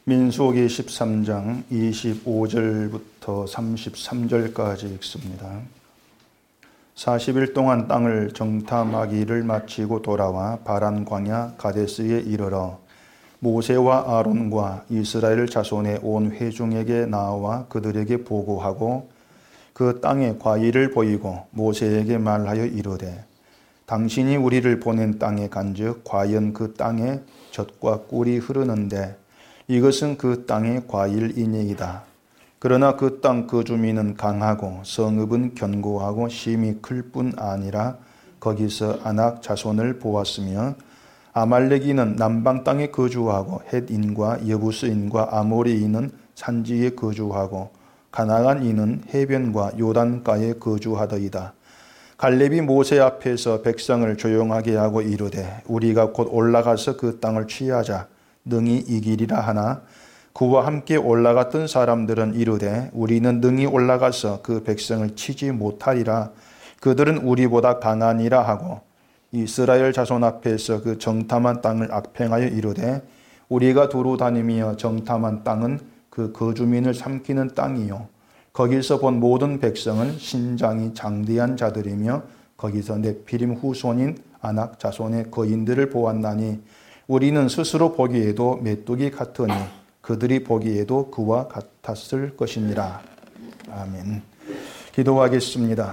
민수기 13장 25절부터 33절까지 읽습니다. 40일 동안 땅을 정탐하기를 마치고 돌아와 바란 광야 가데스에 이르러 모세와 아론과 이스라엘 자손의 온 회중에게 나와 그들에게 보고하고 그 땅의 과일을 보이고 모세에게 말하여 이르되 당신이 우리를 보낸 땅에 간즉 과연 그 땅에 젖과 꿀이 흐르는데 이것은 그 땅의 과일이니이다. 그러나 그 땅 그 주민은 강하고 성읍은 견고하고 심히 클 뿐 아니라 거기서 아낙 자손을 보았으며 아말렉인은 남방 땅에 거주하고 헷인과 여부스인과 아모리인은 산지에 거주하고 가나안인은 해변과 요단가에 거주하더이다. 갈렙이 모세 앞에서 백성을 조용하게 하고 이르되 우리가 곧 올라가서 그 땅을 취하자 능히 이기리라 하나 그와 함께 올라갔던 사람들은 이르되 우리는 능히 올라가서 그 백성을 치지 못하리라. 그들은 우리보다 강하니라 하고 이스라엘 자손 앞에서 그 정탐한 땅을 악평하여 이르되 우리가 두루 다니며 정탐한 땅은 그 거주민을 삼키는 땅이요 거기서 본 모든 백성은 신장이 장대한 자들이며 거기서 네피림 후손인 아낙 자손의 거인들을 보았나니 우리는 스스로 보기에도 메뚜기 같으니 그들이 보기에도 그와 같았을 것이니라. 아멘. 기도하겠습니다.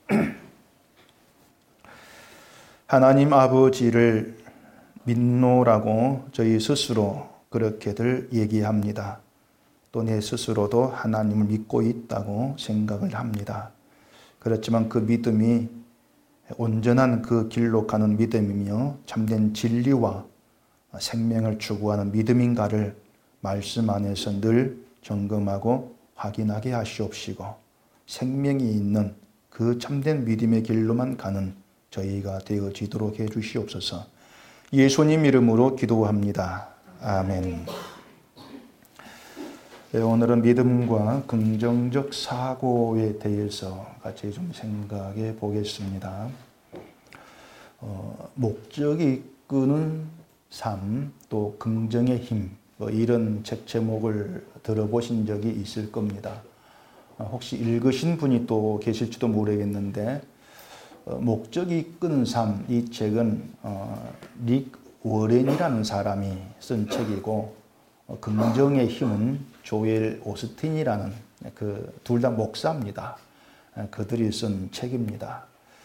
하나님 아버지를 믿노라고 저희 스스로 그렇게들 얘기합니다. 또 내 스스로도 하나님을 믿고 있다고 생각을 합니다. 그렇지만 그 믿음이 온전한 그 길로 가는 믿음이며 참된 진리와 생명을 추구하는 믿음인가를 말씀 안에서 늘 점검하고 확인하게 하시옵시고 생명이 있는 그 참된 믿음의 길로만 가는 저희가 되어지도록 해주시옵소서. 예수님 이름으로 기도합니다. 아멘. 오늘은 믿음과 긍정적 사고에 대해서 같이 좀 생각해 보겠습니다. 목적이 이끄는 삶, 또 긍정의 힘, 이런 책 제목을 들어보신 적이 있을 겁니다. 혹시 읽으신 분이 또 계실지도 모르겠는데 목적이 이끄는 삶, 이 책은 릭 워렌이라는 사람이 쓴 책이고 긍정의 힘은 조엘 오스틴이라는 둘 다 목사입니다. 그들이 쓴 책입니다.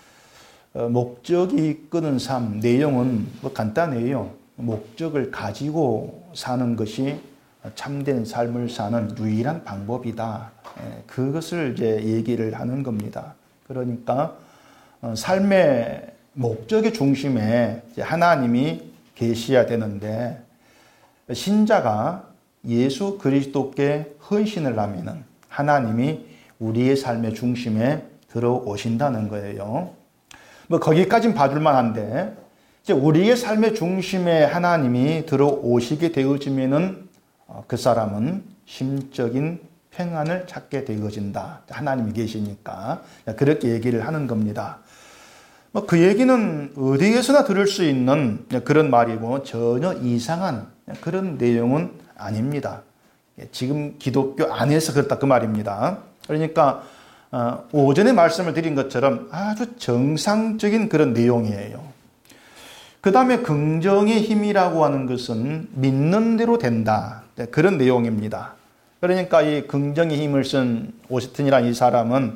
목적이 이끄는 삶, 내용은 간단해요. 목적을 가지고 사는 것이 참된 삶을 사는 유일한 방법이다. 그것을 이제 얘기를 하는 겁니다. 그러니까 삶의 목적의 중심에 하나님이 계셔야 되는데 신자가 예수 그리스도께 헌신을 하면은 하나님이 우리의 삶의 중심에 들어오신다는 거예요. 거기까지는 봐줄만 한데 이제 우리의 삶의 중심에 하나님이 들어오시게 되어지면은 그 사람은 심적인 평안을 찾게 되어진다. 하나님이 계시니까 그렇게 얘기를 하는 겁니다. 그 얘기는 어디에서나 들을 수 있는 그런 말이고 전혀 이상한 그런 내용은 아닙니다. 지금 기독교 안에서 그렇다 그 말입니다. 그러니까 오전에 말씀을 드린 것처럼 아주 정상적인 그런 내용이에요. 그 다음에 긍정의 힘이라고 하는 것은 믿는 대로 된다. 그런 내용입니다. 그러니까 이 긍정의 힘을 쓴 오스틴이라는 이 사람은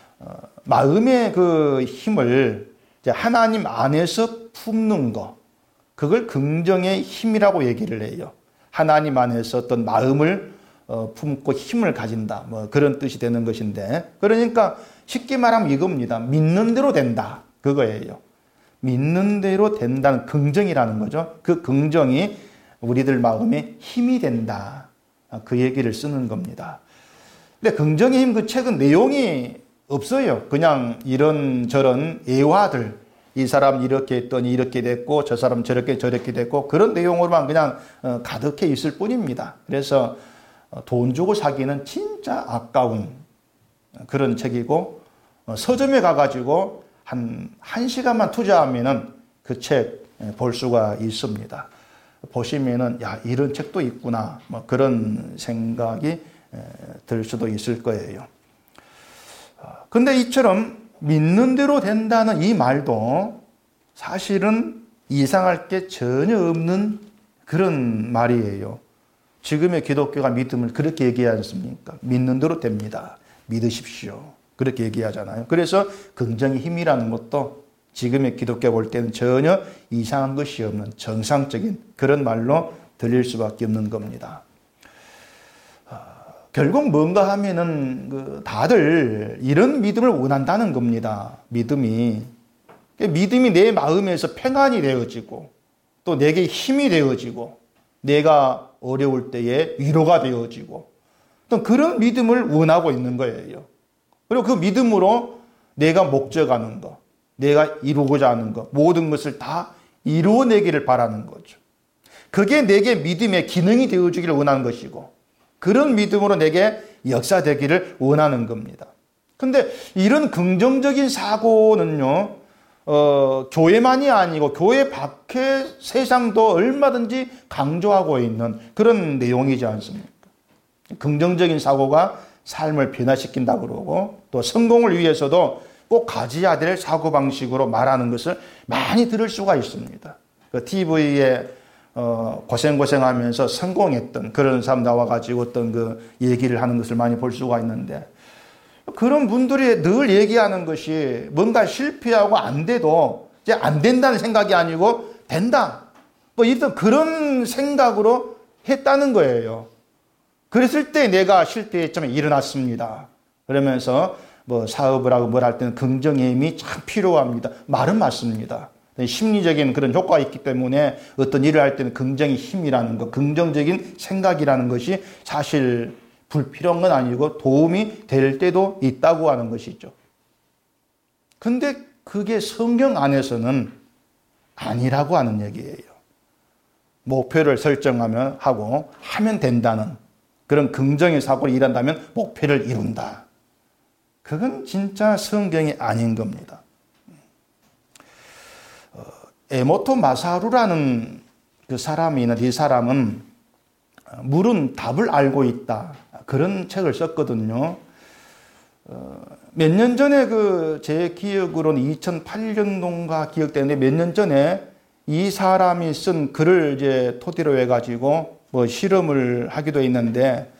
마음의 그 힘을 하나님 안에서 품는 거, 그걸 긍정의 힘이라고 얘기를 해요. 하나님 안에서 어떤 마음을 품고 힘을 가진다. 그런 뜻이 되는 것인데, 그러니까 쉽게 말하면 이겁니다. 믿는 대로 된다. 그거예요. 믿는 대로 된다는 긍정이라는 거죠. 그 긍정이 우리들 마음에 힘이 된다. 그 얘기를 쓰는 겁니다. 근데 긍정의 힘 그 책은 내용이 없어요. 그냥 이런저런 예화들. 이 사람 이렇게 했더니 이렇게 됐고 저 사람 저렇게 됐고 그런 내용으로만 그냥 가득해 있을 뿐입니다. 그래서 돈 주고 사기는 진짜 아까운 그런 책이고 서점에 가가지고 한 시간만 투자하면은 그 책 볼 수가 있습니다. 보시면은 야, 이런 책도 있구나. 뭐 그런 생각이 들 수도 있을 거예요. 근데 이처럼 믿는 대로 된다는 이 말도 사실은 이상할 게 전혀 없는 그런 말이에요. 지금의 기독교가 믿음을 그렇게 얘기하지 않습니까? 믿는 대로 됩니다. 믿으십시오. 그렇게 얘기하잖아요. 그래서 긍정의 힘이라는 것도 지금의 기독교 볼 때는 전혀 이상한 것이 없는 정상적인 그런 말로 들릴 수밖에 없는 겁니다. 결국 뭔가 하면은 다들 이런 믿음을 원한다는 겁니다. 믿음이 내 마음에서 평안이 되어지고 또 내게 힘이 되어지고 내가 어려울 때에 위로가 되어지고 또 그런 믿음을 원하고 있는 거예요. 그리고 그 믿음으로 내가 목적하는 것, 내가 이루고자 하는 것, 모든 것을 다 이루어내기를 바라는 거죠. 그게 내게 믿음의 기능이 되어주기를 원하는 것이고 그런 믿음으로 내게 역사되기를 원하는 겁니다. 근데 이런 긍정적인 사고는요, 교회만이 아니고 교회 밖의 세상도 얼마든지 강조하고 있는 그런 내용이지 않습니까? 긍정적인 사고가 삶을 변화시킨다고 그러고 또 성공을 위해서도 꼭 가져야 될 사고방식으로 말하는 것을 많이 들을 수가 있습니다. 그 TV에 고생하면서 성공했던 그런 사람 나와가지고 어떤 그 얘기를 하는 것을 많이 볼 수가 있는데 그런 분들이 늘 얘기하는 것이 뭔가 실패하고 안 돼도 이제 안 된다는 생각이 아니고 된다. 뭐 이런 그런 생각으로 했다는 거예요. 그랬을 때 내가 실패했지만 일어났습니다. 그러면서 뭐 사업을 하고 뭘 할 때는 긍정의 힘이 참 필요합니다. 말은 맞습니다. 심리적인 그런 효과가 있기 때문에 어떤 일을 할 때는 긍정의 힘이라는 것, 긍정적인 생각이라는 것이 사실 불필요한 건 아니고 도움이 될 때도 있다고 하는 것이죠. 근데 그게 성경 안에서는 아니라고 하는 얘기예요. 목표를 설정하면 하고 하면 된다는 그런 긍정의 사고를 일한다면 목표를 이룬다. 그건 진짜 성경이 아닌 겁니다. 에모토 마사루라는 그 사람이 있는데 이 사람은 물은 답을 알고 있다. 그런 책을 썼거든요. 몇 년 전에 제 기억으로는 2008년도인가 기억되는데 몇 년 전에 이 사람이 쓴 글을 이제 토대로 해가지고 뭐 실험을 하기도 했는데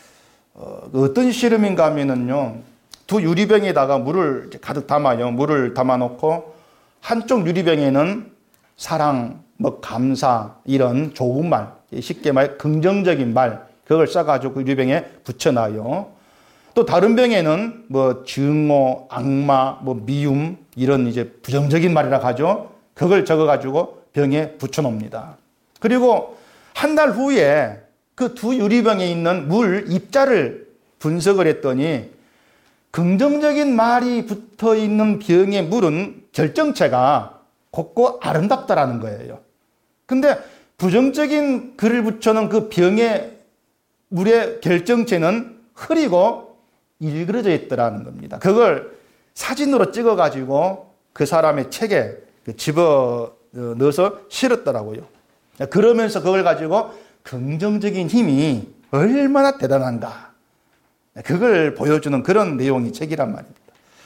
어떤 실험인가 하면은요. 두 유리병에다가 물을 가득 담아요. 물을 담아놓고 한쪽 유리병에는 사랑, 뭐 감사 이런 좋은 말, 쉽게 말해 긍정적인 말 그걸 써가지고 그 유리병에 붙여놔요. 또 다른 병에는 뭐 증오, 악마, 뭐 미움 이런 이제 부정적인 말이라 하죠. 그걸 적어가지고 병에 붙여놓습니다. 그리고 한 달 후에 그 두 유리병에 있는 물 입자를 분석을 했더니 긍정적인 말이 붙어 있는 병의 물은 결정체가 곱고 아름답다라는 거예요. 근데 부정적인 글을 붙여놓은 그 병의 물의 결정체는 흐리고 일그러져 있더라는 겁니다. 그걸 사진으로 찍어가지고 그 사람의 책에 집어 넣어서 실었더라고요. 그러면서 그걸 가지고 긍정적인 힘이 얼마나 대단한가. 그걸 보여주는 그런 내용이 책이란 말입니다.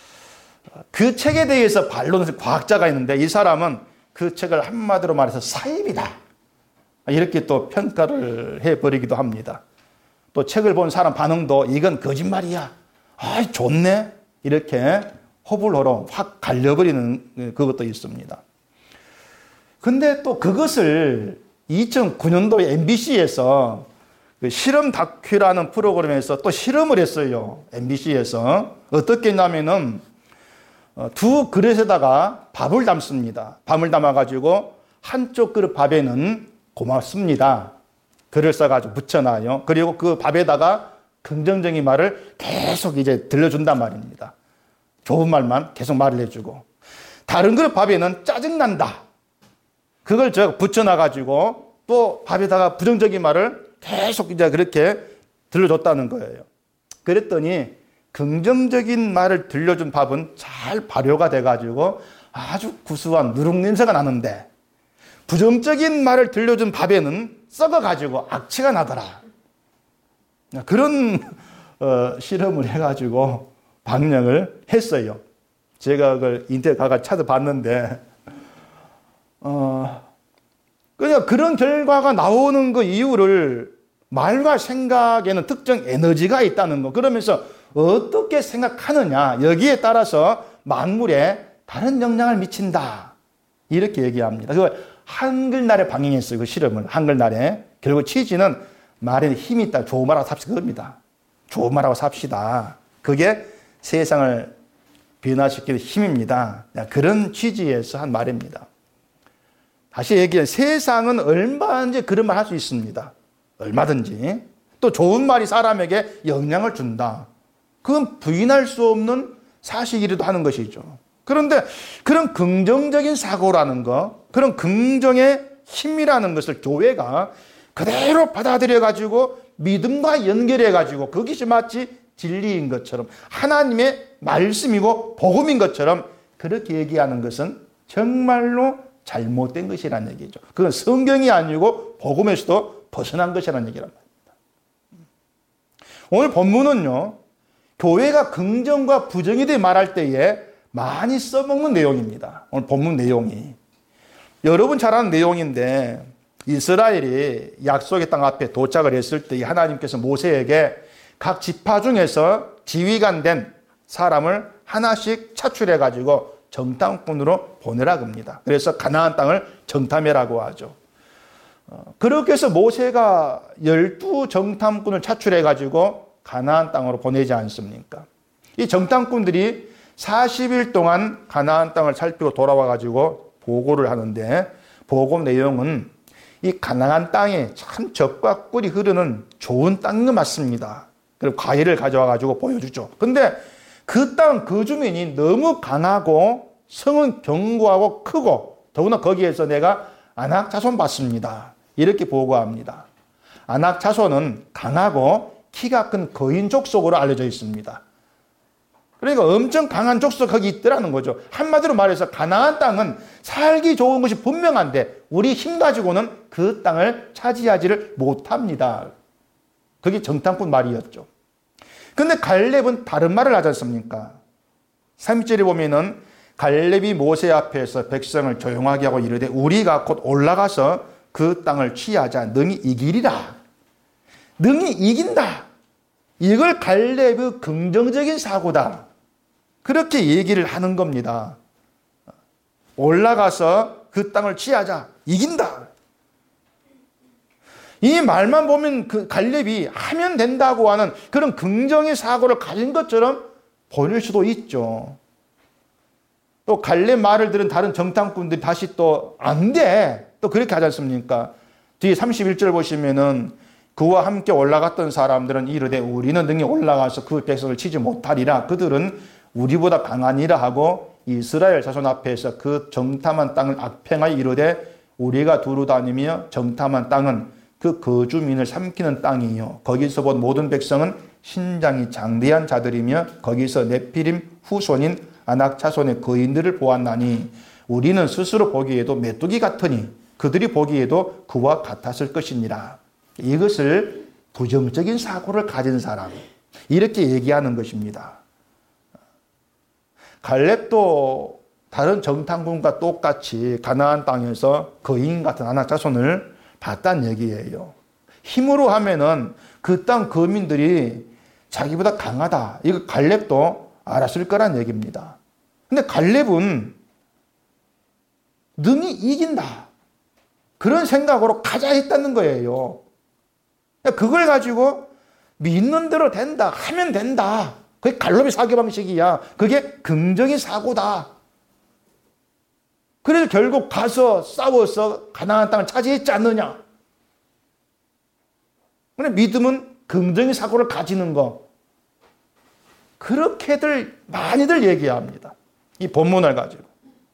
그 책에 대해서 반론을 과학자가 있는데 이 사람은 그 책을 한마디로 말해서 사입이다. 이렇게 또 평가를 해버리기도 합니다. 또 책을 본 사람 반응도 이건 거짓말이야. 아, 좋네. 이렇게 호불호로 확 갈려버리는 그것도 있습니다. 근데 또 그것을 2009년도에 MBC에서 그 실험 다큐라는 프로그램에서 또 실험을 했어요. MBC에서. 어떻게 했냐면은 두 그릇에다가 밥을 담습니다. 밥을 담아가지고 한쪽 그릇 밥에는 고맙습니다. 글을 써가지고 붙여놔요. 그리고 그 밥에다가 긍정적인 말을 계속 이제 들려준단 말입니다. 좋은 말만 계속 말을 해주고. 다른 그릇 밥에는 짜증난다. 그걸 제가 붙여놔가지고 또 밥에다가 부정적인 말을 계속 이제 그렇게 들려줬다는 거예요. 그랬더니 긍정적인 말을 들려준 밥은 잘 발효가 돼가지고 아주 구수한 누룩 냄새가 나는데 부정적인 말을 들려준 밥에는 썩어가지고 악취가 나더라. 그런 실험을 해가지고 방역을 했어요. 제가 그걸 인터넷 가서 찾아봤는데, 그러니까 그런 결과가 나오는 그 이유를 말과 생각에는 특정 에너지가 있다는 거. 그러면서 어떻게 생각하느냐, 여기에 따라서 만물에 다른 영향을 미친다. 이렇게 얘기합니다. 그걸 한글날에 방영했어요. 그 실험을. 한글날에. 결국 취지는 말에는 힘이 있다. 조말하고 삽시다. 그겁니다. 조말하고 삽시다. 그게 세상을 변화시키는 힘입니다. 그런 취지에서 한 말입니다. 다시 얘기해, 세상은 얼마든지 그런 말 할 수 있습니다. 얼마든지. 또 좋은 말이 사람에게 영향을 준다. 그건 부인할 수 없는 사실이기도 하는 것이죠. 그런데 그런 긍정적인 사고라는 거, 그런 긍정의 힘이라는 것을 교회가 그대로 받아들여가지고 믿음과 연결해가지고 그것이 마치 진리인 것처럼 하나님의 말씀이고 복음인 것처럼 그렇게 얘기하는 것은 정말로 잘못된 것이라는 얘기죠. 그건 성경이 아니고 복음에서도 벗어난 것이라는 얘기란 말입니다. 오늘 본문은요, 교회가 긍정과 부정에 대해 말할 때에 많이 써먹는 내용입니다. 오늘 본문 내용이. 여러분 잘 아는 내용인데, 이스라엘이 약속의 땅 앞에 도착을 했을 때 하나님께서 모세에게 각 지파 중에서 지휘관 된 사람을 하나씩 차출해가지고 정탐꾼으로 보내라고 합니다. 그래서 가나안 땅을 정탐해라고 하죠. 그렇게 해서 모세가 12 정탐꾼을 차출해가지고 가나안 땅으로 보내지 않습니까? 이 정탐꾼들이 40일 동안 가나안 땅을 살피고 돌아와가지고 보고를 하는데, 보고 내용은 이 가나안 땅에 참 젖과 꿀이 흐르는 좋은 땅인 것 맞습니다. 그리고 과일을 가져와가지고 보여주죠. 근데 그 땅, 그 주민이 너무 강하고 성은 견고하고 크고 더구나 거기에서 내가 아낙 자손 봤습니다. 이렇게 보고합니다. 아낙 자손은 강하고 키가 큰 거인 족속으로 알려져 있습니다. 그러니까 엄청 강한 족속 거기 있더라는 거죠. 한마디로 말해서 가나안 땅은 살기 좋은 것이 분명한데 우리 힘 가지고는 그 땅을 차지하지를 못합니다. 그게 정탐꾼 말이었죠. 근데 갈렙은 다른 말을 하지 않습니까? 3절에 보면은 갈렙이 모세 앞에서 백성을 조용하게 하고 이르되 우리가 곧 올라가서 그 땅을 취하자. 능히 이기리라. 능히 이긴다. 이걸 갈렙의 긍정적인 사고다. 그렇게 얘기를 하는 겁니다. 올라가서 그 땅을 취하자. 이긴다. 이 말만 보면 그 갈렙이 하면 된다고 하는 그런 긍정의 사고를 가진 것처럼 보일 수도 있죠. 또 갈렙 말을 들은 다른 정탐꾼들이 다시 또 안 돼. 또 그렇게 하지 않습니까? 뒤에 31절 보시면은 그와 함께 올라갔던 사람들은 이르되 우리는 능히 올라가서 그 백성을 치지 못하리라. 그들은 우리보다 강하니라 하고 이스라엘 자손 앞에서 그 정탐한 땅을 악평하여 이르되 우리가 두루 다니며 정탐한 땅은 그 거주민을 삼키는 땅이요. 거기서 본 모든 백성은 신장이 장대한 자들이며 거기서 네피림 후손인 아낙 자손의 거인들을 보았나니 우리는 스스로 보기에도 메뚜기 같으니 그들이 보기에도 그와 같았을 것이니라. 이것을 부정적인 사고를 가진 사람, 이렇게 얘기하는 것입니다. 갈렙도 다른 정탐꾼과 똑같이 가나안 땅에서 거인 같은 아낙 자손을 봤다는 얘기예요. 힘으로 하면은 그 땅 거민들이 자기보다 강하다. 이거 갈렙도 알았을 거란 얘기입니다. 근데 갈렙은 능히 이긴다. 그런 생각으로 가자 했다는 거예요. 그걸 가지고 믿는 대로 된다. 하면 된다. 그게 갈렙의 사고방식이야. 그게 긍정의 사고다. 그래서 결국 가서 싸워서 가나안 땅을 차지했지 않느냐. 그런데 믿음은 긍정의 사고를 가지는 거. 그렇게들 많이들 얘기합니다. 이 본문을 가지고.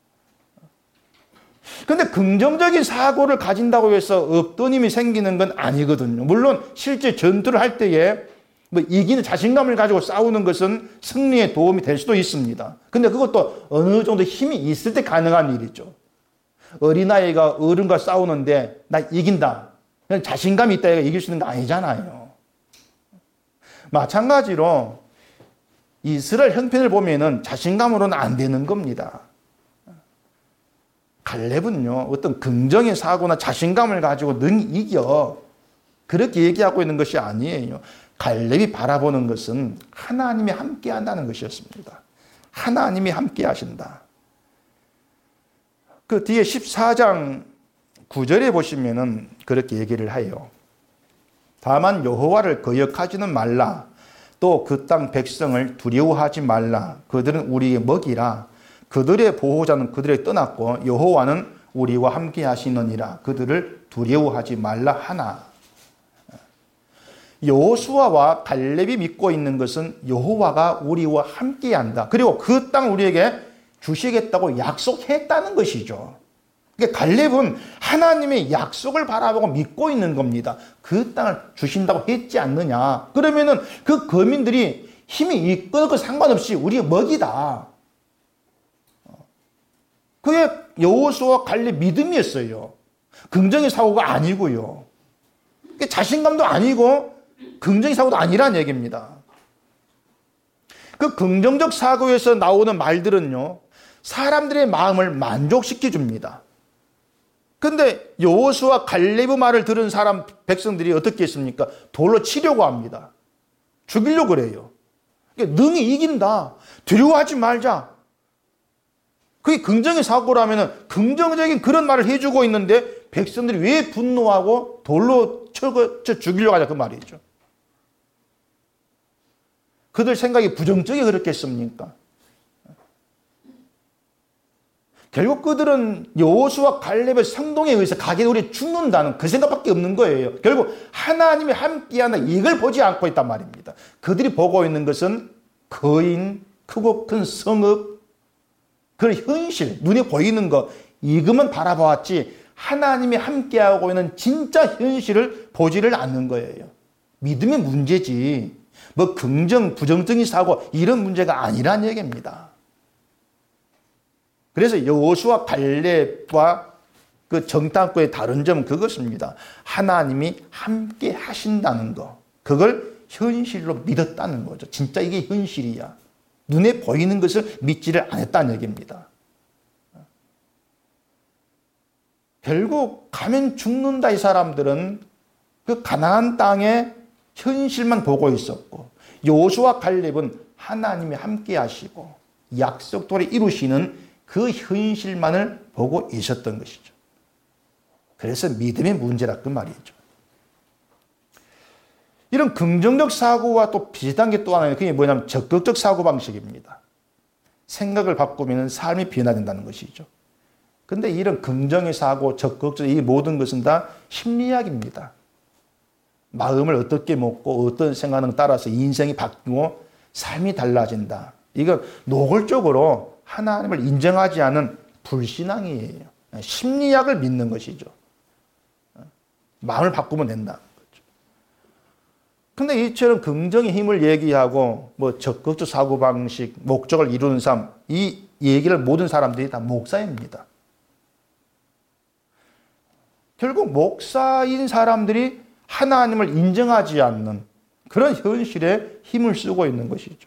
그런데 긍정적인 사고를 가진다고 해서 없던 힘이 생기는 건 아니거든요. 물론 실제 전투를 할 때에 뭐 이기는 자신감을 가지고 싸우는 것은 승리에 도움이 될 수도 있습니다. 근데 그것도 어느 정도 힘이 있을 때 가능한 일이죠. 어린아이가 어른과 싸우는데 나 이긴다. 그냥 자신감이 있다 해서 이길 수 있는 거 아니잖아요. 마찬가지로 이스라엘 형편을 보면은 자신감으로는 안 되는 겁니다. 갈렙은요, 어떤 긍정의 사고나 자신감을 가지고 능히 이겨. 그렇게 얘기하고 있는 것이 아니에요. 갈렙이 바라보는 것은 하나님이 함께 한다는 것이었습니다. 하나님이 함께 하신다. 그 뒤에 14장 9절에 보시면은 그렇게 얘기를 해요. 다만 여호와를 거역하지는 말라. 또 그 땅 백성을 두려워하지 말라. 그들은 우리의 먹이라. 그들의 보호자는 그들에게 떠났고 여호와는 우리와 함께 하시느니라. 그들을 두려워하지 말라 하나. 여호수아와 갈렙이 믿고 있는 것은 여호와가 우리와 함께 한다. 그리고 그 땅 우리에게 주시겠다고 약속했다는 것이죠. 그러니까 갈렙은 하나님의 약속을 바라보고 믿고 있는 겁니다. 그 땅을 주신다고 했지 않느냐. 그러면은 그 거민들이 힘이 있고 상관없이 우리의 먹이다. 그게 여호수아와 갈렙 믿음이었어요. 긍정의 사고가 아니고요. 자신감도 아니고 긍정의 사고도 아니란 얘기입니다. 그 긍정적 사고에서 나오는 말들은요, 사람들의 마음을 만족시켜 줍니다. 근데 여호수아 갈렙의 말을 들은 사람 백성들이 어떻게 했습니까? 돌로 치려고 합니다. 죽이려고 그래요. 능히 이긴다. 두려워하지 말자. 그게 긍정의 사고라면 긍정적인 그런 말을 해주고 있는데 백성들이 왜 분노하고 돌로 쳐 죽이려고 하자 그 말이죠. 그들 생각이 부정적이 그렇겠습니까? 결국 그들은 여호수아 갈렙의 성동에 의해서 가게 우리 죽는다는 그 생각밖에 없는 거예요. 결국 하나님이 함께하는 이걸 보지 않고 있단 말입니다. 그들이 보고 있는 것은 거인, 크고 큰 성읍, 그 현실, 눈에 보이는 것, 이것만 바라보았지 하나님이 함께하고 있는 진짜 현실을 보지를 않는 거예요. 믿음의 문제지 뭐 긍정, 부정적인 사고 이런 문제가 아니란 얘기입니다. 그래서 여호수아 갈렙과 그 정탐꾼의 다른 점은 그것입니다. 하나님이 함께 하신다는 거. 그걸 현실로 믿었다는 거죠. 진짜 이게 현실이야. 눈에 보이는 것을 믿지를 않았다는 얘기입니다. 결국 가면 죽는다 이 사람들은 그 가나안 땅의 현실만 보고 있었고 여호수아 갈렙은 하나님이 함께 하시고 약속대로 이루시는 그 현실만을 보고 있었던 것이죠. 그래서 믿음의 문제라 그 말이죠. 이런 긍정적 사고와 또 비슷한 게 또 하나 그게 뭐냐면 적극적 사고방식입니다. 생각을 바꾸면 삶이 변화된다는 것이죠. 근데 이런 긍정의 사고, 적극적 이 모든 것은 다 심리학입니다. 마음을 어떻게 먹고 어떤 생각을 따라서 인생이 바뀌고 삶이 달라진다. 이건 노골적으로 하나님을 인정하지 않은 불신앙이에요. 심리학을 믿는 것이죠. 마음을 바꾸면 된다. 근데 이처럼 긍정의 힘을 얘기하고 뭐 적극적 사고방식, 목적을 이루는 삶, 이 얘기를 모든 사람들이 다 목사입니다. 결국 목사인 사람들이 하나님을 인정하지 않는 그런 현실에 힘을 쓰고 있는 것이죠.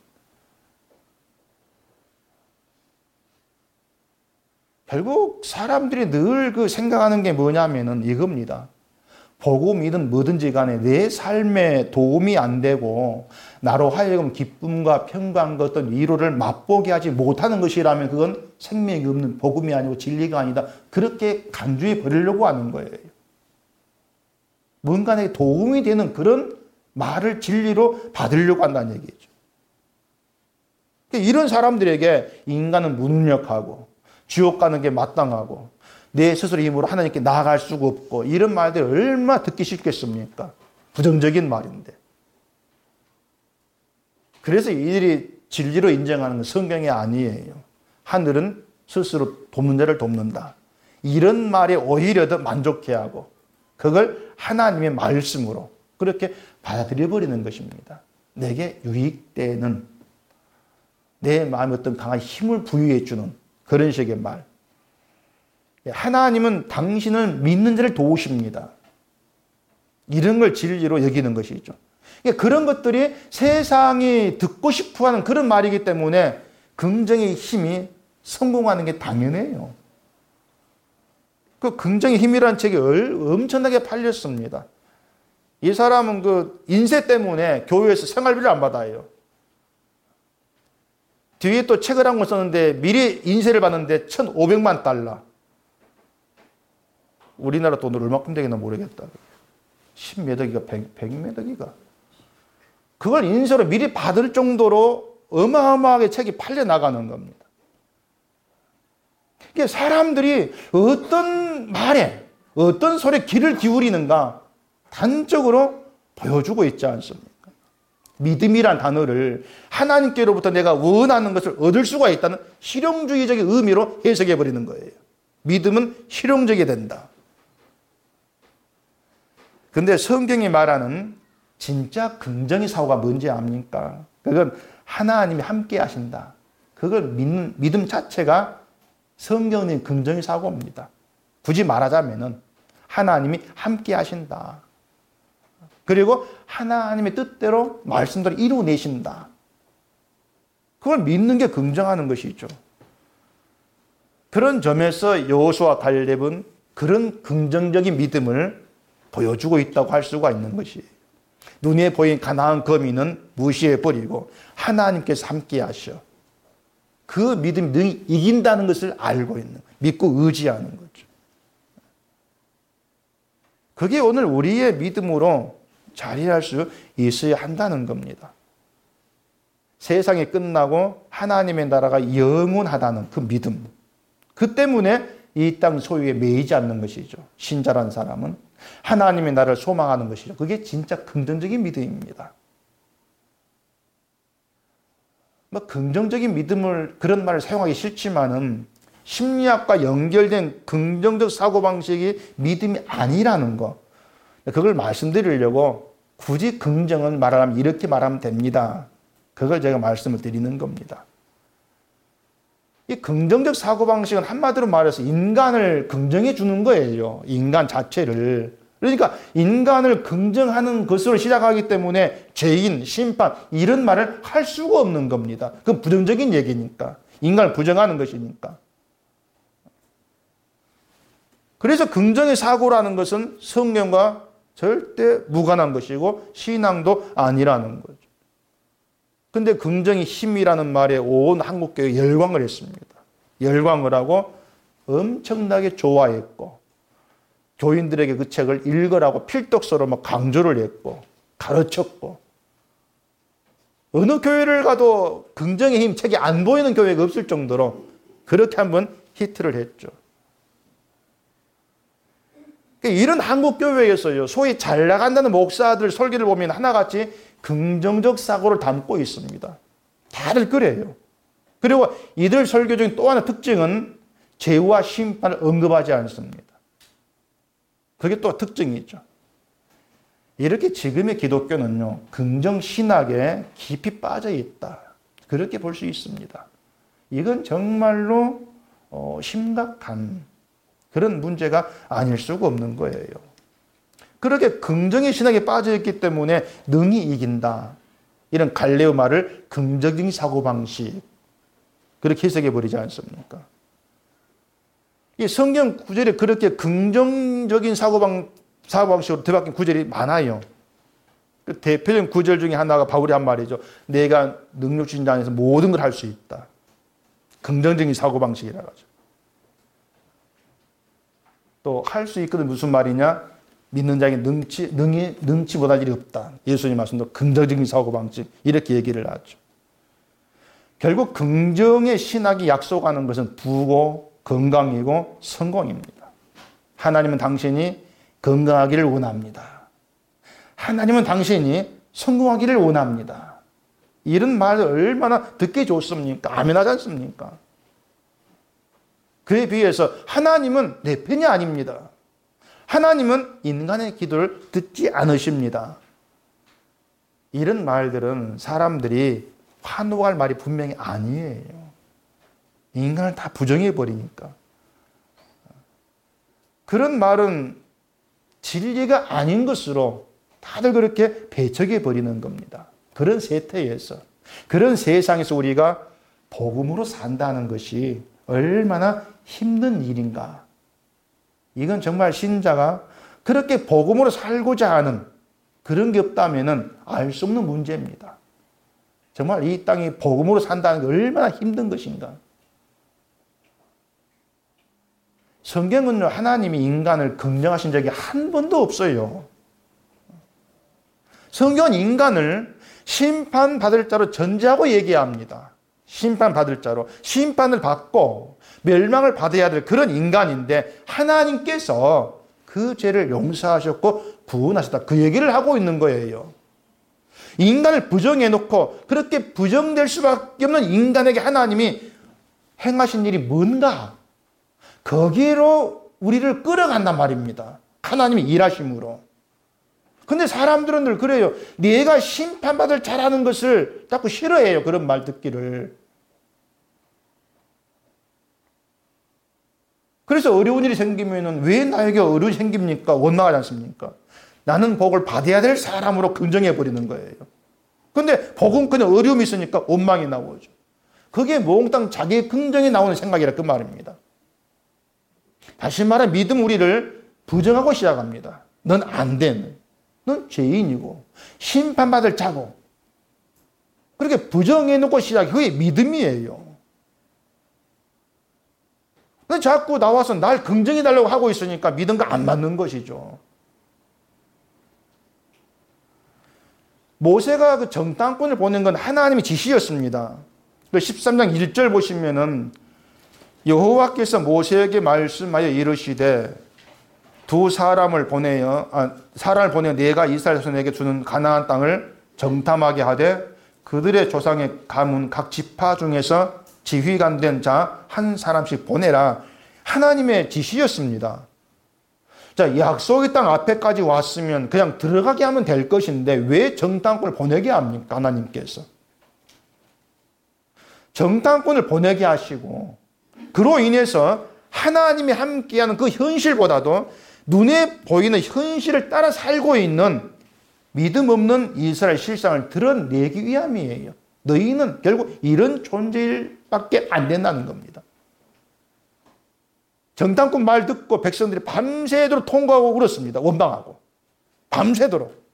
결국 사람들이 늘 그 생각하는 게 뭐냐면은 이겁니다. 복음이든 뭐든지 간에 내 삶에 도움이 안 되고 나로 하여금 기쁨과 평강과 어떤 위로를 맛보게 하지 못하는 것이라면 그건 생명이 없는 복음이 아니고 진리가 아니다. 그렇게 간주해 버리려고 하는 거예요. 뭔가 내게 도움이 되는 그런 말을 진리로 받으려고 한다는 얘기죠. 이런 사람들에게 인간은 무능력하고 지옥 가는 게 마땅하고 내 스스로 힘으로 하나님께 나아갈 수가 없고 이런 말들 얼마나 듣기 싫겠습니까? 부정적인 말인데. 그래서 이들이 진리로 인정하는 건 성경이 아니에요. 하늘은 스스로 돕는 자를 돕는다. 이런 말에 오히려 더 만족해하고 그걸 하나님의 말씀으로 그렇게 받아들여 버리는 것입니다. 내게 유익되는 내 마음에 어떤 강한 힘을 부여해 주는 그런 식의 말. 하나님은 당신을 믿는 자를 도우십니다. 이런 걸 진리로 여기는 것이죠. 그런 것들이 세상이 듣고 싶어하는 그런 말이기 때문에 긍정의 힘이 성공하는 게 당연해요. 그 긍정의 힘이라는 책이 엄청나게 팔렸습니다. 이 사람은 그 인쇄 때문에 교회에서 생활비를 안 받아요. 뒤에 또 책을 한 권 썼는데 미리 인쇄를 받는데 1,500만 달러. 우리나라 돈으로 얼마큼 되겠나 모르겠다. 10몇 억이가 100몇 억이가. 그걸 인쇄로 미리 받을 정도로 어마어마하게 책이 팔려나가는 겁니다. 이게 사람들이 어떤 말에, 어떤 소리에 귀를 기울이는가 단적으로 보여주고 있지 않습니까? 믿음이란 단어를 하나님께로부터 내가 원하는 것을 얻을 수가 있다는 실용주의적인 의미로 해석해 버리는 거예요. 믿음은 실용적이 된다. 근데 성경이 말하는 진짜 긍정의 사고가 뭔지 압니까? 그건 하나님이 함께 하신다. 그걸 믿는 믿음 자체가 성경의 긍정의 사고입니다. 굳이 말하자면은 하나님이 함께 하신다. 그리고 하나님의 뜻대로 말씀대로 이루어내신다. 그걸 믿는 게 긍정하는 것이죠. 그런 점에서 여호수아 갈렙은 그런 긍정적인 믿음을 보여주고 있다고 할 수가 있는 것이에요. 눈에 보인 가나안 거민은 무시해버리고 하나님께서 함께 하셔. 그 믿음이 능히 이긴다는 것을 알고 있는 거예요. 믿고 의지하는 거죠. 그게 오늘 우리의 믿음으로 자리할 수 있어야 한다는 겁니다. 세상이 끝나고 하나님의 나라가 영원하다는 그 믿음. 그 때문에 이 땅 소유에 매이지 않는 것이죠. 신자란 사람은 하나님의 나라를 소망하는 것이죠. 그게 진짜 긍정적인 믿음입니다. 뭐 긍정적인 믿음을 그런 말을 사용하기 싫지만은 심리학과 연결된 긍정적 사고방식이 믿음이 아니라는 거. 그걸 말씀드리려고 굳이 긍정은 말하면 이렇게 말하면 됩니다. 그걸 제가 말씀을 드리는 겁니다. 이 긍정적 사고방식은 한마디로 말해서 인간을 긍정해 주는 거예요. 인간 자체를. 그러니까 인간을 긍정하는 것으로 시작하기 때문에 죄인, 심판 이런 말을 할 수가 없는 겁니다. 그건 부정적인 얘기니까. 인간을 부정하는 것이니까. 그래서 긍정의 사고라는 것은 성경과 절대 무관한 것이고 신앙도 아니라는 거죠. 근데 긍정의 힘이라는 말에 온 한국교회가 열광을 했습니다. 열광을 하고 엄청나게 좋아했고 교인들에게 그 책을 읽으라고 필독서로 막 강조를 했고 가르쳤고 어느 교회를 가도 긍정의 힘 책이 안 보이는 교회가 없을 정도로 그렇게 한번 히트를 했죠. 이런 한국 교회에서요, 소위 잘 나간다는 목사들 설교를 보면 하나같이 긍정적 사고를 담고 있습니다. 다들 그래요. 그리고 이들 설교 중에 또 하나 특징은 죄와 심판을 언급하지 않습니다. 그게 또 특징이죠. 이렇게 지금의 기독교는요, 긍정 신학에 깊이 빠져 있다. 그렇게 볼 수 있습니다. 이건 정말로 심각한 그런 문제가 아닐 수가 없는 거예요. 그렇게 긍정의 신학에 빠져 있기 때문에 능히 이긴다. 이런 갈레오 말을 긍정적인 사고방식. 그렇게 해석해 버리지 않습니까? 이 성경 구절에 그렇게 긍정적인 사고방식으로 들어박힌 구절이 많아요. 그 대표적인 구절 중에 하나가 바울이 한 말이죠. 내가 능력 주신 자 안에서 모든 걸 할 수 있다. 긍정적인 사고방식이라고 하죠. 또 할 수 있거든 무슨 말이냐? 믿는 자에게 능치 못할 일이 없다. 예수님 말씀도 긍정적인 사고방식 이렇게 얘기를 하죠. 결국 긍정의 신학이 약속하는 것은 부고 건강이고 성공입니다. 하나님은 당신이 건강하기를 원합니다. 하나님은 당신이 성공하기를 원합니다. 이런 말을 얼마나 듣기 좋습니까? 아멘하지 않습니까? 그에 비해서 하나님은 내 편이 아닙니다. 하나님은 인간의 기도를 듣지 않으십니다. 이런 말들은 사람들이 환호할 말이 분명히 아니에요. 인간을 다 부정해 버리니까. 그런 말은 진리가 아닌 것으로 다들 그렇게 배척해 버리는 겁니다. 그런 세태에서, 그런 세상에서 우리가 복음으로 산다는 것이 얼마나 힘든 일인가. 이건 정말 신자가 그렇게 복음으로 살고자 하는 그런 게 없다면 알 수 없는 문제입니다. 정말 이 땅이 복음으로 산다는 게 얼마나 힘든 것인가. 성경은요, 하나님이 인간을 긍정하신 적이 한 번도 없어요. 성경은 인간을 심판받을 자로 전제하고 얘기합니다. 심판받을 자로. 심판을 받고 멸망을 받아야 될 그런 인간인데 하나님께서 그 죄를 용서하셨고 구원하셨다. 그 얘기를 하고 있는 거예요. 인간을 부정해놓고 그렇게 부정될 수밖에 없는 인간에게 하나님이 행하신 일이 뭔가? 거기로 우리를 끌어간단 말입니다. 하나님이 일하심으로. 근데 사람들은 늘 그래요. 내가 심판받을 자라는 것을 자꾸 싫어해요. 그런 말 듣기를. 그래서 어려운 일이 생기면 왜 나에게 어려움이 생깁니까? 원망하지 않습니까? 나는 복을 받아야 될 사람으로 긍정해버리는 거예요. 근데 복은 그냥 어려움이 있으니까 원망이 나오죠. 그게 몽땅 자기의 긍정이 나오는 생각이라 그 말입니다. 다시 말해 믿음 우리를 부정하고 시작합니다. 넌 안 돼. 넌 죄인이고 심판받을 자고 그렇게 부정해놓고 시작해. 그게 믿음이에요. 근데 자꾸 나와서 날 긍정해달라고 하고 있으니까 믿음과 안 맞는 것이죠. 모세가 그 정탐꾼을 보낸 건 하나님의 지시였습니다. 13장 1절 보시면은 여호와께서 모세에게 말씀하여 이르시되 사람을 보내어 내가 이스라엘 자손에게 주는 가나안 땅을 정탐하게 하되 그들의 조상의 가문 각 지파 중에서 지휘관 된 자 한 사람씩 보내라. 하나님의 지시였습니다. 자, 약속의 땅 앞에까지 왔으면 그냥 들어가게 하면 될 것인데 왜 정탐꾼을 보내게 합니까? 하나님께서. 정탐꾼을 보내게 하시고 그로 인해서 하나님이 함께하는 그 현실보다도 눈에 보이는 현실을 따라 살고 있는 믿음 없는 이스라엘 실상을 드러내기 위함이에요. 너희는 결국 이런 존재일 밖에 안 된다는 겁니다. 정탐꾼 말 듣고 백성들이 밤새도록 통곡하고 울었습니다. 원망하고. 밤새도록.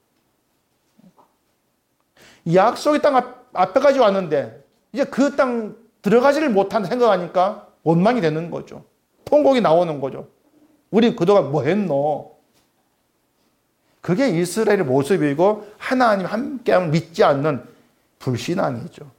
약속의 땅 앞에까지 왔는데 이제 그 땅 들어가지를 못한다 생각하니까 원망이 되는 거죠. 통곡이 나오는 거죠. 우리 그동안 뭐 했노? 그게 이스라엘의 모습이고 하나님 함께함을 믿지 않는 불신앙이죠.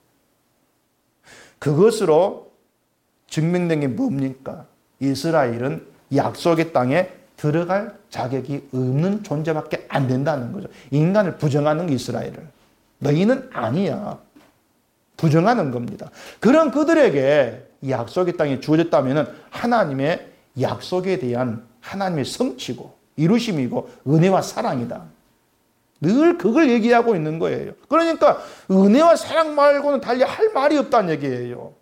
그것으로 증명된 게 뭡니까? 이스라엘은 약속의 땅에 들어갈 자격이 없는 존재밖에 안 된다는 거죠. 인간을 부정하는 게 이스라엘을. 너희는 아니야. 부정하는 겁니다. 그런 그들에게 약속의 땅이 주어졌다면 하나님의 약속에 대한 하나님의 성취고 이루심이고 은혜와 사랑이다. 늘 그걸 얘기하고 있는 거예요. 그러니까 은혜와 사랑 말고는 달리 할 말이 없다는 얘기예요.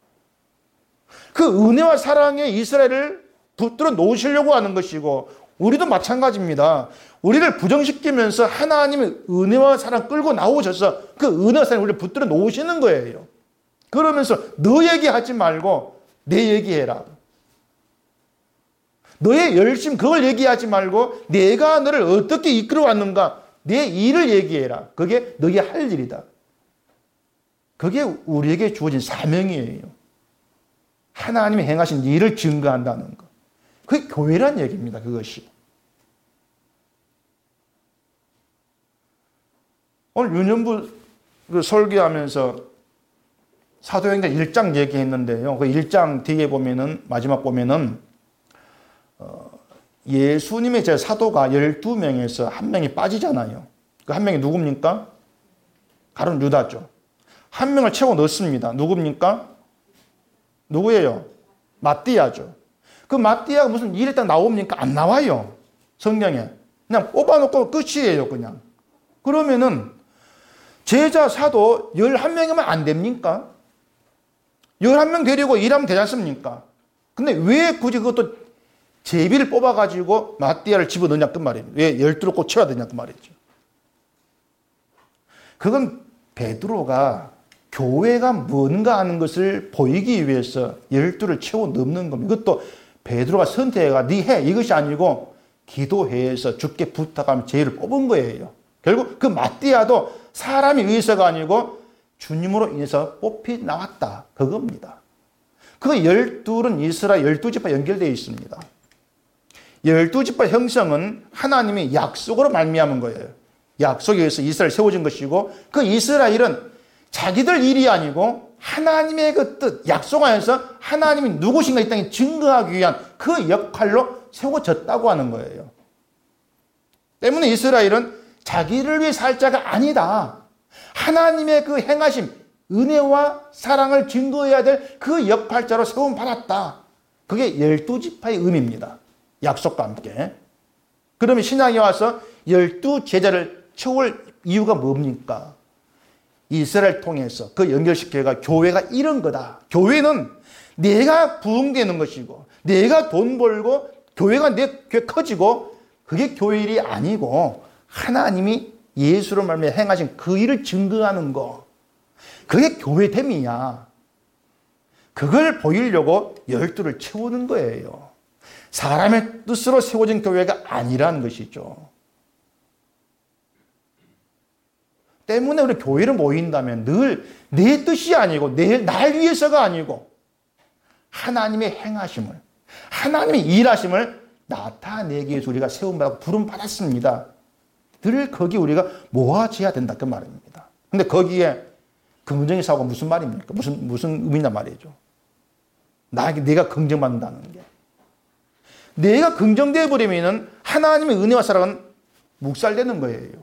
그 은혜와 사랑에 이스라엘을 붙들어 놓으시려고 하는 것이고 우리도 마찬가지입니다. 우리를 부정시키면서 하나님의 은혜와 사랑 끌고 나오셔서 그 은혜와 사랑을 우리를 붙들어 놓으시는 거예요. 그러면서 너 얘기하지 말고 내 얘기해라. 너의 열심 그걸 얘기하지 말고 내가 너를 어떻게 이끌어 왔는가 내 일을 얘기해라. 그게 너의 할 일이다. 그게 우리에게 주어진 사명이에요. 하나님이 행하신 일을 증거한다는 것. 그게 교회란 얘기입니다. 그것이. 오늘 윤현부 설교하면서 사도행전 1장 얘기했는데요. 그 1장 뒤에 보면은 마지막 보면은 예수님의 제 사도가 12명에서 한 명이 빠지잖아요. 그 한 명이 누굽니까? 가룟 유다죠. 한 명을 채워 넣습니다. 누굽니까? 누구예요? 마띠아죠. 그 마띠아가 무슨 일에 딱 나옵니까? 안 나와요. 성경에. 그냥 뽑아놓고 끝이에요. 그냥. 그러면은 제자 사도 11명이면 안 됩니까? 11명 데리고 일하면 되지 않습니까? 근데 왜 굳이 그것도 제비를 뽑아가지고 마띠아를 집어넣냐 그 말이에요. 왜 12를 꼭 채워야 되냐 그 말이죠. 그건 베드로가 교회가 뭔가 하는 것을 보이기 위해서 12를 채워 넣는 겁니다. 이것도 베드로가 선택해가 네 해 이것이 아니고 기도회에서 주께 부탁하면 제의를 뽑은 거예요. 결국 그 마띠아도 사람이 의해서가 아니고 주님으로 인해서 뽑히 나왔다. 그겁니다. 그 12는 이스라엘 12지파 연결되어 있습니다. 12지파 형성은 하나님이 약속으로 말미암은 거예요. 약속에 의해서 이스라엘 세워진 것이고 그 이스라엘은 자기들 일이 아니고 하나님의 그 뜻, 약속 안에서 하나님이 누구신가 이 땅에 증거하기 위한 그 역할로 세워졌다고 하는 거예요. 때문에 이스라엘은 자기를 위해 살 자가 아니다. 하나님의 그 행하심, 은혜와 사랑을 증거해야 될 그 역할자로 세움 받았다. 그게 12지파의 의미입니다. 약속과 함께. 그러면 신약에 와서 12제자를 채울 이유가 뭡니까? 이스라엘 통해서 그 연결시켜가 교회가 이런 거다. 교회는 내가 부흥되는 것이고 내가 돈 벌고 교회가 내 커지고 그게 교회 일이 아니고 하나님이 예수로 말미암아 행하신 그 일을 증거하는 거. 그게 교회됨이야. 그걸 보이려고 12를 채우는 거예요. 사람의 뜻으로 세워진 교회가 아니라는 것이죠. 때문에 우리 교회를 모인다면 늘 내 뜻이 아니고 날 위해서가 아니고 하나님의 행하심을, 하나님의 일하심을 나타내기 위해서 우리가 세움받고 부름받았습니다. 늘 거기 우리가 모아져야 된다 그 말입니다. 근데 거기에 긍정의 사고가 무슨 말입니까? 무슨 의미냐 말이죠. 내가 긍정받는다는 게. 내가 긍정되어 버리면 하나님의 은혜와 사랑은 묵살되는 거예요.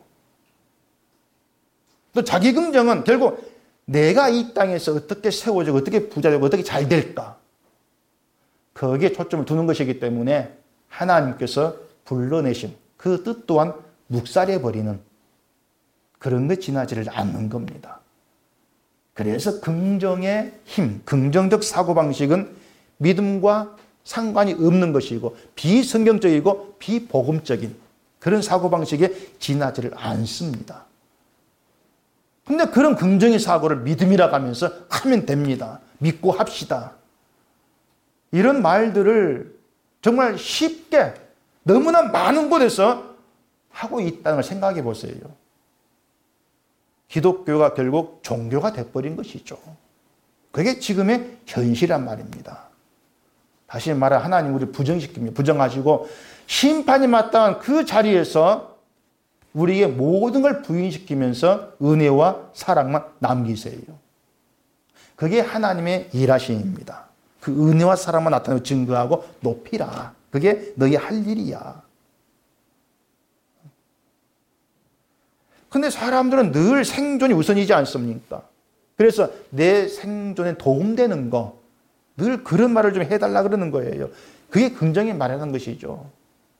또 자기 긍정은 결국 내가 이 땅에서 어떻게 세워지고 어떻게 부자되고 어떻게 잘 될까. 거기에 초점을 두는 것이기 때문에 하나님께서 불러내신 그 뜻 또한 묵살해버리는 그런 것 지나지를 않는 겁니다. 그래서 긍정의 힘, 긍정적 사고방식은 믿음과 상관이 없는 것이고 비성경적이고 비복음적인 그런 사고방식에 지나지를 않습니다. 근데 그런 긍정의 사고를 믿음이라고 하면서 하면 됩니다. 믿고 합시다. 이런 말들을 정말 쉽게 너무나 많은 곳에서 하고 있다는 걸 생각해 보세요. 기독교가 결국 종교가 돼버린 것이죠. 그게 지금의 현실이란 말입니다. 다시 말해 하나님 우리 부정시킵니다. 부정하시고 심판이 마땅한 그 자리에서 우리에게 모든 걸 부인시키면서 은혜와 사랑만 남기세요. 그게 하나님의 일하심입니다. 그 은혜와 사랑만 나타내고 증거하고 높이라. 그게 너희 할 일이야. 근데 사람들은 늘 생존이 우선이지 않습니까? 그래서 내 생존에 도움되는 거, 늘 그런 말을 좀 해달라 그러는 거예요. 그게 긍정이 말하는 것이죠.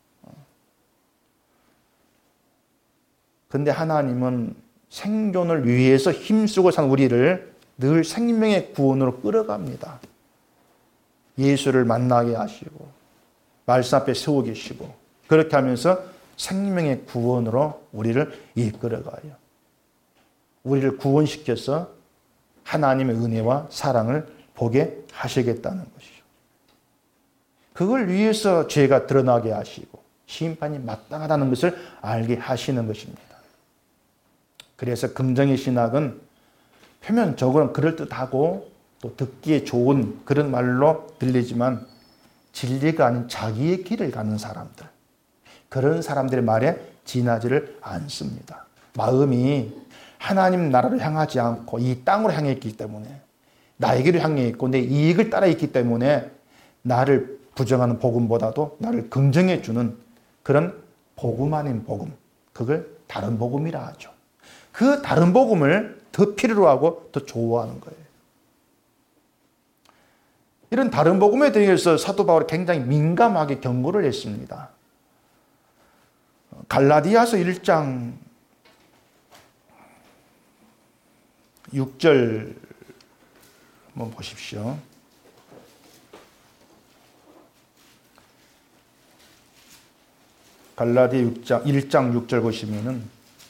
근데 하나님은 생존을 위해서 힘쓰고 산 우리를 늘 생명의 구원으로 끌어갑니다. 예수를 만나게 하시고 말씀 앞에 세워 계시고 그렇게 하면서 생명의 구원으로 우리를 이끌어가요. 우리를 구원시켜서 하나님의 은혜와 사랑을 보게 하시겠다는 것이죠. 그걸 위해서 죄가 드러나게 하시고 심판이 마땅하다는 것을 알게 하시는 것입니다. 그래서 긍정의 신학은 표면적으로는 그럴듯하고 또 듣기에 좋은 그런 말로 들리지만 진리가 아닌 자기의 길을 가는 사람들, 그런 사람들의 말에 지나지를 않습니다. 마음이 하나님 나라를 향하지 않고 이 땅으로 향해 있기 때문에 나에게를 향해 있고 내 이익을 따라 있기 때문에 나를 부정하는 복음보다도 나를 긍정해 주는 그런 복음 아닌 복음, 그걸 다른 복음이라 하죠. 그 다른 복음을 더 필요로 하고 더 좋아하는 거예요. 이런 다른 복음에 대해서 사도 바울이 굉장히 민감하게 경고를 했습니다. 갈라디아서 1장 6절 한번 보십시오. 갈라디아 1장 6절 보시면은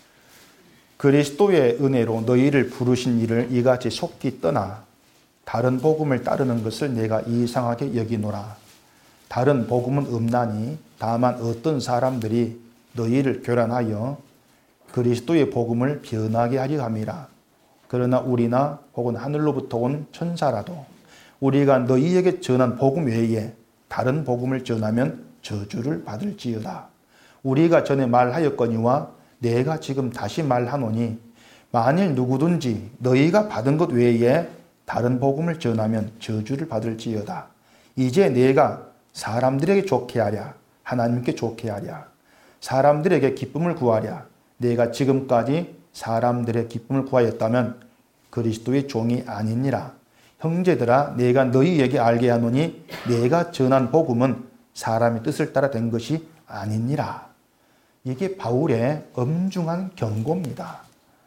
그리스도의 은혜로 너희를 부르신 이를 이같이 속히 떠나 다른 복음을 따르는 것을 내가 이상하게 여기노라. 다른 복음은 없나니 다만 어떤 사람들이 너희를 교란하여 그리스도의 복음을 변하게 하려 함이라. 그러나 우리나 혹은 하늘로부터 온 천사라도 우리가 너희에게 전한 복음 외에 다른 복음을 전하면 저주를 받을지어다. 우리가 전에 말하였거니와 내가 지금 다시 말하노니 만일 누구든지 너희가 받은 것 외에 다른 복음을 전하면 저주를 받을지어다. 이제 내가 사람들에게 좋게 하랴 하나님께 좋게 하랴 사람들에게 기쁨을 구하랴. 내가 지금까지 사람들의 기쁨을 구하였다면 그리스도의 종이 아니니라. 형제들아 내가 너희에게 알게 하노니 내가 전한 복음은 사람의 뜻을 따라 된 것이 아니니라. 이게 바울의 엄중한 경고입니다.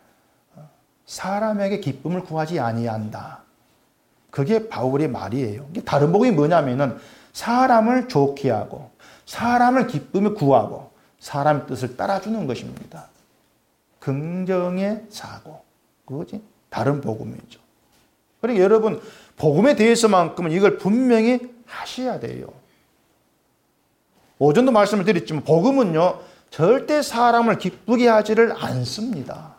사람에게 기쁨을 구하지 아니한다. 그게 바울의 말이에요. 다른 복음이 뭐냐면은 사람을 좋게 하고 사람을 기쁨에 구하고 사람의 뜻을 따라주는 것입니다. 긍정의 사고. 그거지? 다른 복음이죠. 그러니까 여러분 복음에 대해서만큼은 이걸 분명히 하셔야 돼요. 오전도 말씀을 드렸지만 복음은요 절대 사람을 기쁘게 하지를 않습니다.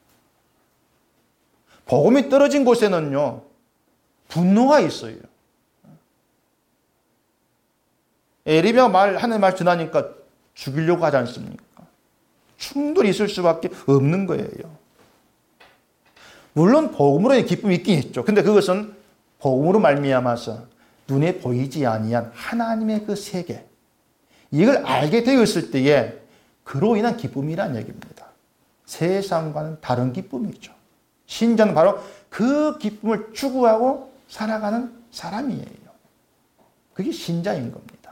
복음이 떨어진 곳에는요 분노가 있어요. 에리비아 하나님의 말 전하니까 죽이려고 하지 않습니까? 충돌이 있을 수밖에 없는 거예요. 물론 복음으로의 기쁨이 있긴 있죠. 근데 그것은 복음으로 말미암아서 눈에 보이지 아니한 하나님의 그 세계, 이걸 알게 되었을 때에 그로 인한 기쁨이란 얘기입니다. 세상과는 다른 기쁨이죠. 신자는 바로 그 기쁨을 추구하고 살아가는 사람이에요. 그게 신자인 겁니다.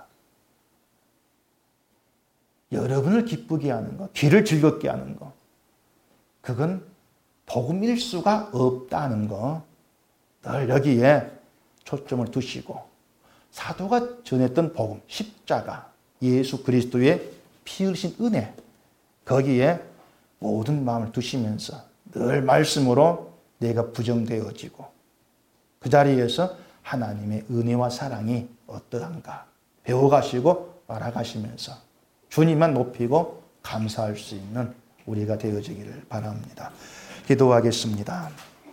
여러분을 기쁘게 하는 것, 귀를 즐겁게 하는 것, 그건 복음일 수가 없다는 거, 늘 여기에 초점을 두시고 사도가 전했던 복음, 십자가, 예수 그리스도의 피 흘리신 은혜, 거기에 모든 마음을 두시면서 늘 말씀으로 내가 부정되어지고 그 자리에서 하나님의 은혜와 사랑이 어떠한가 배워가시고 알아가시면서 주님만 높이고 감사할 수 있는 우리가 되어지기를 바랍니다. 기도하겠습니다.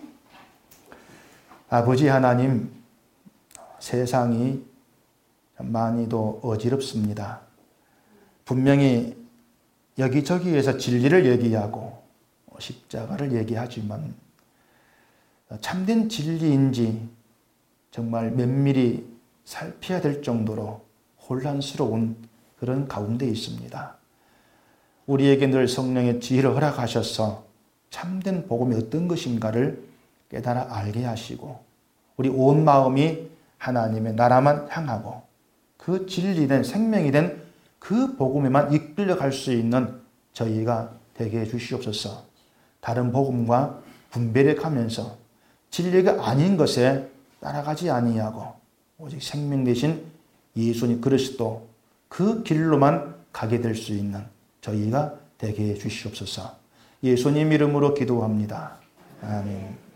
아버지 하나님, 세상이 많이도 어지럽습니다. 분명히 여기저기에서 진리를 얘기하고 십자가를 얘기하지만 참된 진리인지 정말 면밀히 살펴야 될 정도로 혼란스러운 그런 가운데 있습니다. 우리에게 늘 성령의 지혜를 허락하셔서 참된 복음이 어떤 것인가를 깨달아 알게 하시고 우리 온 마음이 하나님의 나라만 향하고 그 진리된 생명이 된 그 복음에만 이끌려 갈 수 있는 저희가 되게 해 주시옵소서. 다른 복음과 분별해 가면서 진리가 아닌 것에 따라가지 아니하고 오직 생명 되신 예수님 그리스도 그 길로만 가게 될 수 있는 저희가 되게 해 주시옵소서. 예수님 이름으로 기도합니다. 아멘.